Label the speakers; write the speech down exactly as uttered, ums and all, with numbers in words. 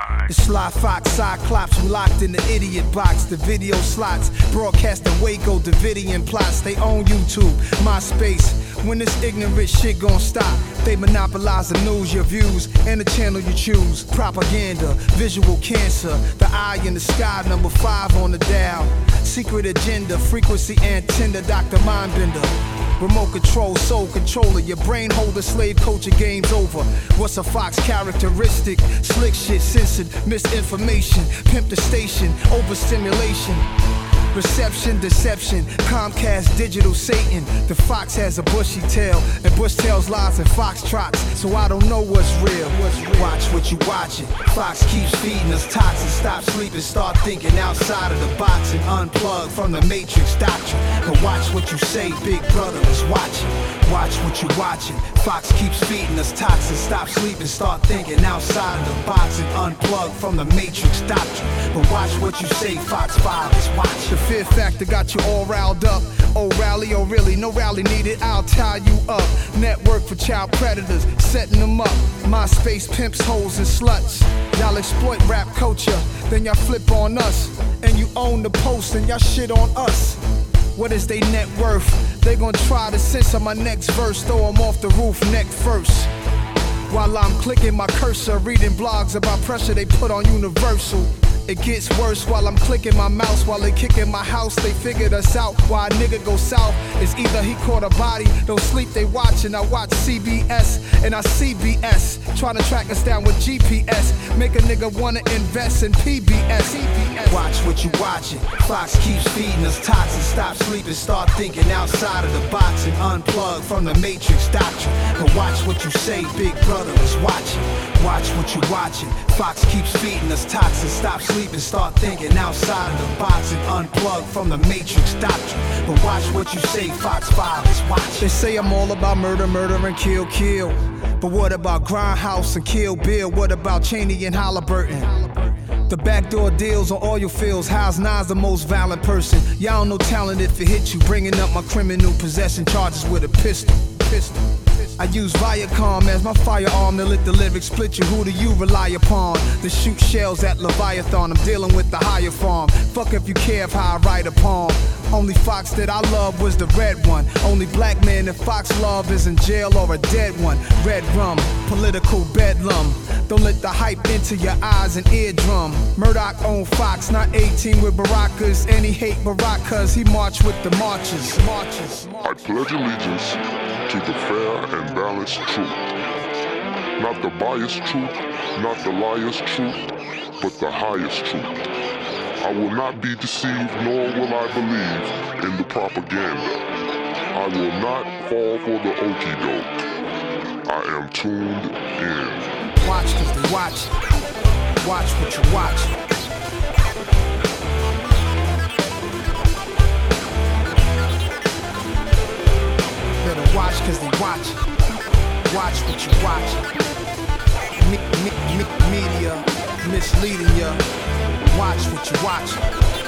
Speaker 1: The Sly Fox Cyclops who locked in the idiot box. The video slots broadcasting Waco Davidian plots. They own YouTube, MySpace. When this ignorant shit gon' stop? They monopolize the news, your views, and the channel you choose. Propaganda, visual cancer. The eye in the sky, number five on the dial. Secret agenda, frequency antenna, Doctor Mindbender. Remote control, soul controller, your brain holder, slave culture, game's over. What's a Fox characteristic? Slick shit, censored, misinformation, pimp the station, overstimulation. Reception, deception, Comcast, digital Satan. The fox has a bushy tail, and bush tails lies in foxtrots. So I don't know what's real. What's real. Watch what you watching. Fox keeps feeding us toxins. Stop sleeping, start thinking outside of the box and unplug from the Matrix doctrine. But watch what you say, Big Brother is watching. Watch what you watching. Fox keeps feeding us toxins. Stop sleeping, start thinking outside of the box and unplug from the Matrix doctrine. But watch what you say, Fox five is watching. The fear factor got you all riled up. Oh rally, oh really, no rally needed, I'll tie you up. Network for child predators, setting them up. MySpace pimps, hoes and sluts. Y'all exploit rap culture, then y'all flip on us. And you own the post and y'all shit on us. What is they net worth? They gon' try to censor my next verse, throw 'em off the roof neck first. While I'm clicking my cursor, reading blogs about pressure they put on Universal. It gets worse while I'm clicking my mouse. While they kicking my house, they figured us out. Why a nigga go south is either he caught a body, don't sleep, they watching. I watch C B S and I C B S, trying to track us down with G P S. Make a nigga wanna invest in P B S. Watch what you watching. Fox keeps feeding us toxins. Stop sleeping, start thinking outside of the box and unplug from the Matrix doctrine. But watch what you say, Big Brother is watching. Watch what you watching. Fox keeps feeding us toxins. Stop sleeping, start thinking outside of the box and unplug from the Matrix doctrine. But watch what you say, Fox five is watching. They say I'm all about murder, murder and kill, kill. But what about Grindhouse and Kill Bill? What about Cheney and Halliburton? The backdoor deals on oil fields. How's Nas the most violent person? Y'all no talent if it hit you. Bringing up my criminal possession charges with a pistol. Pistol. I use Viacom as my firearm to let the lyrics split you. Who do you rely upon to shoot shells at Leviathan? I'm dealing with the higher form. Fuck if you care of how I write a poem. Only Fox that I love was the red one. Only black man that Fox love is in jail or a dead one. Red rum, political bedlam. Don't let the hype into your eyes and eardrum. Murdoch owned Fox, not eighteen with Baracas. And he hate Barack cause he marched with the marches. Marches.
Speaker 2: I pledge allegiance to the fair and balanced truth. Not the biased truth, not the liar's truth, but the highest truth. I will not be deceived, nor will I believe in the propaganda. I will not fall for the okie doke. I am tuned in.
Speaker 1: Watch cause they watch. Watch what you watch. Better watch cause they watch. Watch what you watch. Me, me, me, media misleading ya. Watch what you watch.